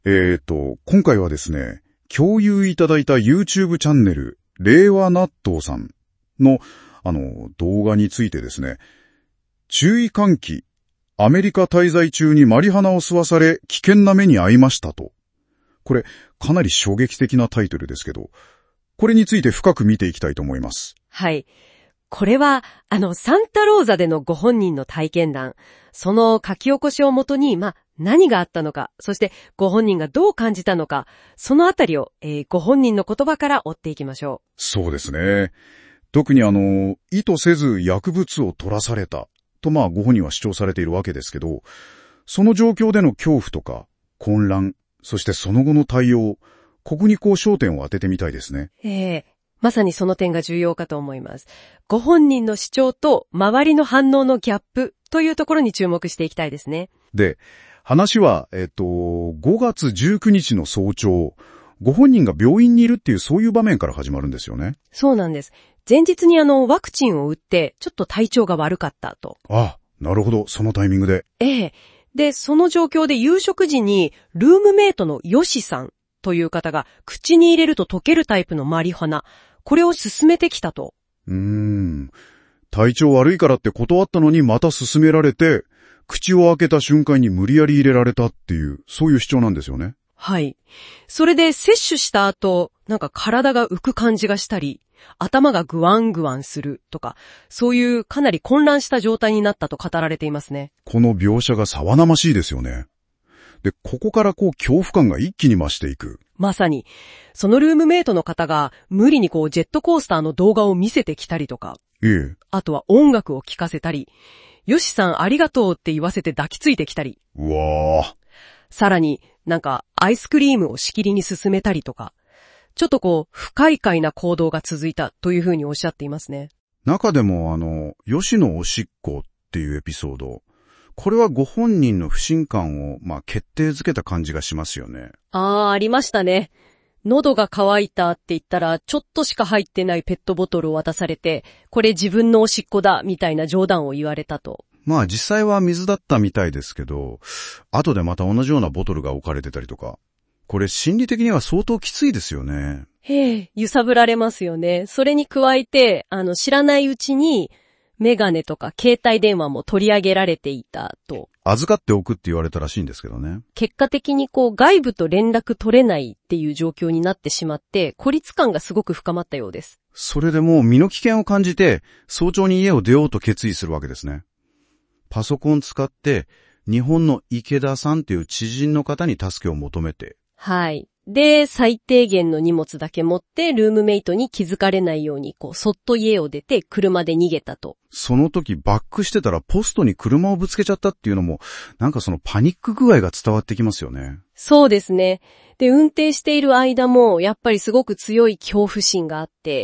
今回はですね、共有いただいた YouTube チャンネル、令和納豆さんの、動画についてですね、注意喚起、アメリカ滞在中にマリハナを吸わされ、危険な目に遭いましたと。これ、かなり衝撃的なタイトルですけど、これについて深く見ていきたいと思います。 はい。これは、サンタローザでのご本人の体験談、その書き起こしをもとに、何があったのか、そしてご本人がどう感じたのか、そのあたりを、ご本人の言葉から追っていきましょう。 そうですね。特に意図せず薬物を取らされたとご本人は主張されているわけですけど、その状況での恐怖とか混乱、そしてその後の対応、ここに焦点を当ててみたいですね。 まさにその点が重要かと思います。ご本人の主張と周りの反応のギャップというところに注目していきたいですね。 で、話は、5月19日の早朝、ご本人が病院にいるっていうそういう場面から始まるんですよね。 そうなんです。前日にワクチンを打ってちょっと体調が悪かったと。 あ、なるほど、そのタイミングで。 で、その状況で夕食時にルームメイトのヨシさんという方が口に入れると溶けるタイプのマリファナ、これを勧めてきたと。 体調悪いからって断ったのにまた勧められて、口を開けた瞬間に無理やり入れられたっていう、そういう主張なんですよね。 はい。それで摂取した後、体が浮く感じがしたり、頭がグワングワンするとか、そういうかなり混乱した状態になったと語られていますね。 この描写が騒々しいですよね。で、ここから恐怖感が一気に増していく。 まさに、そのルームメイトの方が無理にジェットコースターの動画を見せてきたりとか、あとは音楽を聴かせたり、よしさんありがとうって言わせて抱きついてきたり。 うわー。 さらにアイスクリームをしきりに勧めたりとか、ちょっと不快快な行動が続いたというふうにおっしゃっていますね。 中でもよしのおしっこっていうエピソード、これはご本人の不信感を決定づけた感じがしますよね。 ありましたね。喉が渇いたって言ったらちょっとしか入ってないペットボトルを渡されて、これ自分のおしっこだみたいな冗談を言われたと。 実際は水だったみたいですけど、後でまた同じようなボトルが置かれてたりとか、これ心理的には相当きついですよね。 揺さぶられますよね。それに加えて、知らないうちに、メガネとか携帯電話も取り上げられていたと。 預かっておくって言われたらしいんですけどね。 結果的に外部と連絡取れないっていう状況になってしまって、孤立感がすごく深まったようです。 それでもう身の危険を感じて、早朝に家を出ようと決意するわけですね。パソコン使って、日本の池田さんっていう知人の方に助けを求めて。 はい。で、最低限の荷物だけ持って、ルームメイトに気づかれないように、そっと家を出て、車で逃げたと。 その時バックしてたらポストに車をぶつけちゃったっていうのも、そのパニック具合が伝わってきますよね。 そうですね。で、運転している間も、やっぱりすごく強い恐怖心があって、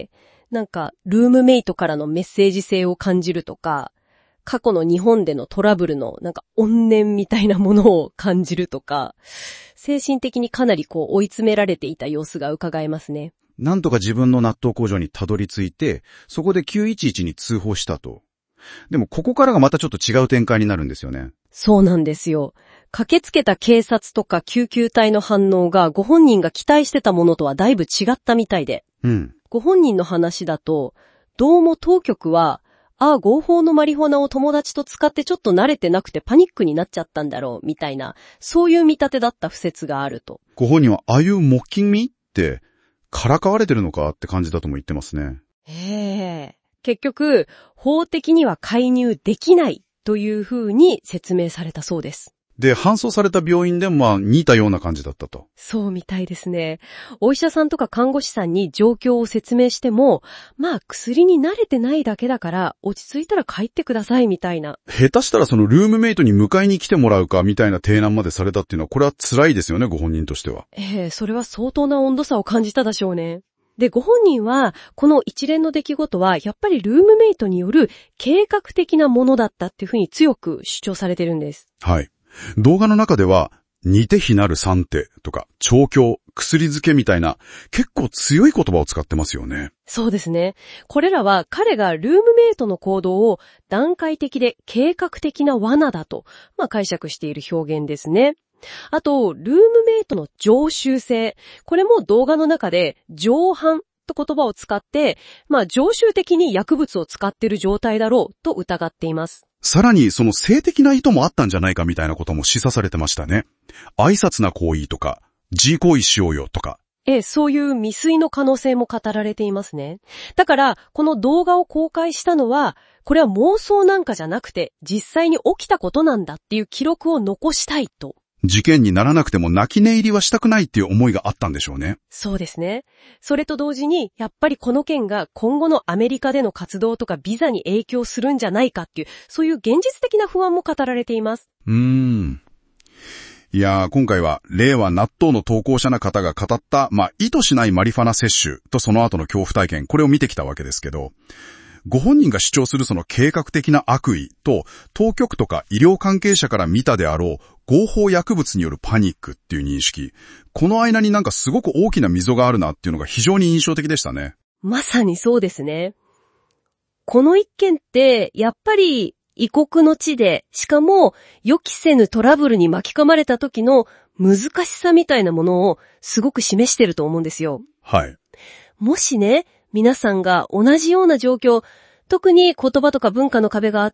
ルームメイトからのメッセージ性を感じるとか、過去の日本でのトラブルの怨念みたいなものを感じるとか、精神的にかなり追い詰められていた様子が伺えますね。 なんとか自分の納豆工場にたどり着いて、そこで911に通報したと。でもここからがまたちょっと違う展開になるんですよね。 そうなんですよ。駆けつけた警察とか救急隊の反応がご本人が期待してたものとはだいぶ違ったみたいで。ご本人の話だと、どうも当局は、合法のマリファナを友達と使ってちょっと慣れてなくてパニックになっちゃったんだろう、みたいな、そういう見立てだった不説があると。 ご本人は、ああいうモッキングって、からかわれてるのかって感じだとも言ってますね。 結局、法的には介入できないというふうに説明されたそうです。 で、搬送された病院でも似たような感じだったと。 そうみたいですね。お医者さんとか看護師さんに状況を説明しても、薬に慣れてないだけだから落ち着いたら帰ってくださいみたいな。 下手したらそのルームメイトに迎えに来てもらうかみたいな提案までされたっていうのは、これは辛いですよね、ご本人としては。 それは相当な温度差を感じたでしょうね。で、ご本人は、この一連の出来事は、やっぱりルームメイトによる計画的なものだったっていうふうに強く主張されてるんです。 はい。動画の中では、似て非なる三手とか、調教、薬漬けみたいな、結構強い言葉を使ってますよね。 そうですね。これらは彼がルームメイトの行動を段階的で計画的な罠だと、解釈している表現ですね。 あと、ルームメイトの常習性。これも動画の中で常犯と言葉を使って、常習的に薬物を使っている状態だろうと疑っています。 さらにその性的な意図もあったんじゃないかみたいなことも示唆されてましたね。挨拶な行為とか、自行為しようよとか。 そういう未遂の可能性も語られていますね。だから、この動画を公開したのは、これは妄想なんかじゃなくて、実際に起きたことなんだっていう記録を残したいと。 事件にならなくても泣き寝入りはしたくないっていう思いがあったんでしょうね。 そうですね。それと同時に、やっぱりこの件が今後のアメリカでの活動とかビザに影響するんじゃないかっていう、そういう現実的な不安も語られています。 いやー、今回は令和納豆の投稿者の方が語った、意図しないマリファナ摂取とその後の恐怖体験、これを見てきたわけですけど、ご本人が主張するその計画的な悪意と、当局とか医療関係者から見たであろう合法薬物によるパニックっていう認識、この間になんかすごく大きな溝があるなっていうのが非常に印象的でしたね。 まさにそうですね。この一件って、やっぱり異国の地で、しかも予期せぬトラブルに巻き込まれた時の難しさみたいなものをすごく示してると思うんですよ。 はい。 もしね、皆さんが同じような状況、特に言葉とか文化の壁があって、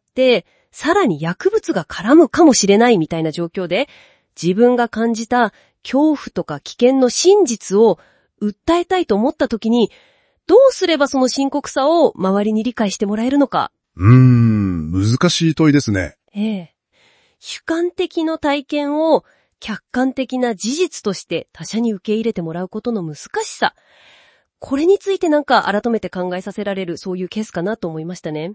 さらに薬物が絡むかもしれないみたいな状況で、自分が感じた恐怖とか危険の真実を訴えたいと思った時に、どうすればその深刻さを周りに理解してもらえるのか。 難しい問いですね。 主観的な体験を客観的な事実として他者に受け入れてもらうことの難しさ。これについてなんか改めて考えさせられるそういうケースかなと思いましたね。